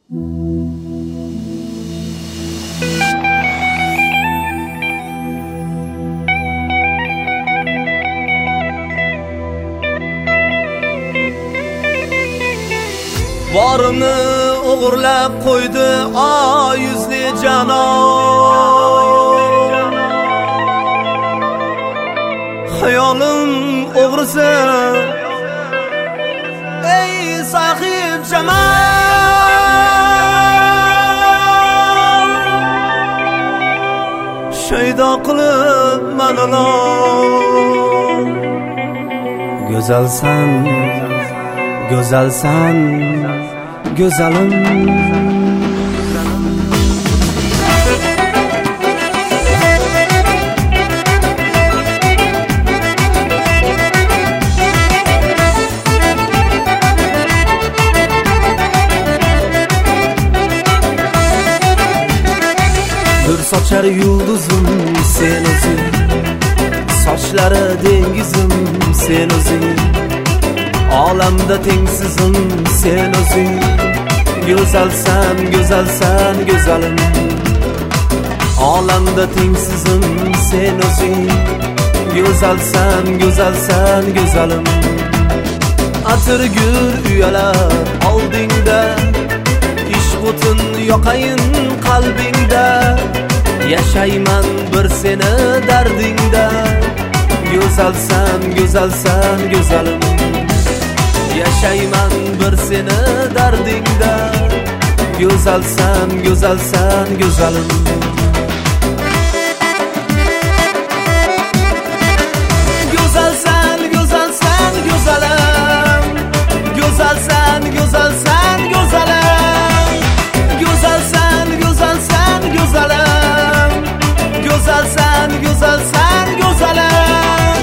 Borini o'g'irlab qo'ydi oy yuzli janon. Hayolim o'g'risi ey sahib jamal, shaydo qilib manalon. Go'zalsan, go'zalsan, go'zalim. Bir sochar yulduzim sen o'zing, sochlari dengizim sen o'zing, olamda tengsizim sen o'zing. Go'zalsan, go'zalsan, go'zalim, olamda tengsizim sen o'zing. Go'zalsan, go'zalsan, go'zalim. Atir gul uyalar oldingda, ishq o'tin yoqayin qalbingda. Yashayman bir seni dardingda. Go'zalsan, go'zalsan, go'zalim. Yashayman bir seni dardingda. Go'zalsan, go'zalsan, go'zalim. Go'zalsan, go'zalsan, go'zalim. Go'zalsan, go'zalsan, go'zalim. Go'zalsan, go'zalsan, go'zalim. Go'zalsan, go'zalsan, go'zalim.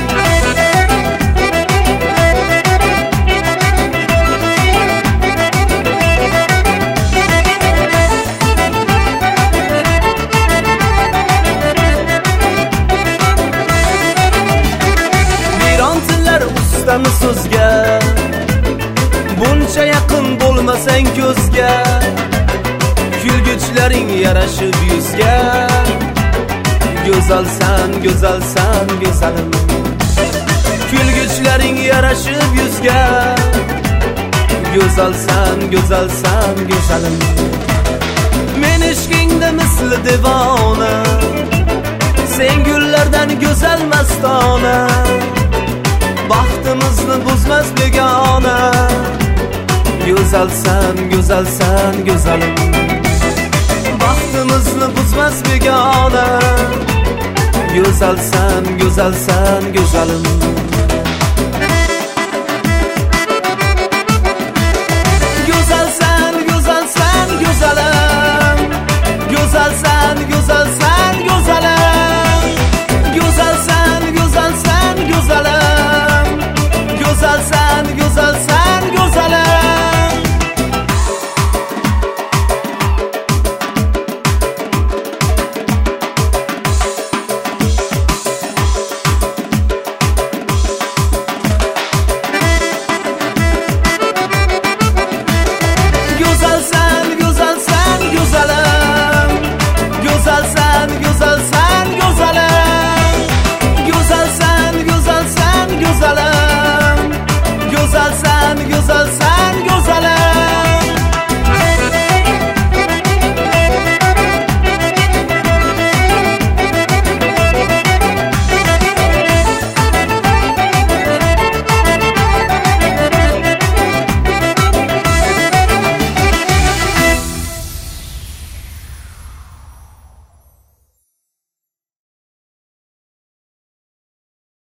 Ustami so'zga, buncha yaqin bo'lmasang ko'zga. Kulgichlaring yarashib yuzga. Go'zalsan, go'zalsan, go'zalim. Kulgichlaring yarashib yuzga. Go'zalsan, go'zalsan, go'zalim. Men ishqingda misli devona, sen gullardan go'zal mastona. Baxtimizni buzmas begona. Go'zalsan, go'zalsan, go'zalim. Baxtimizni buzmas begona. Go'zalsan, go'zalsan, go'zalim.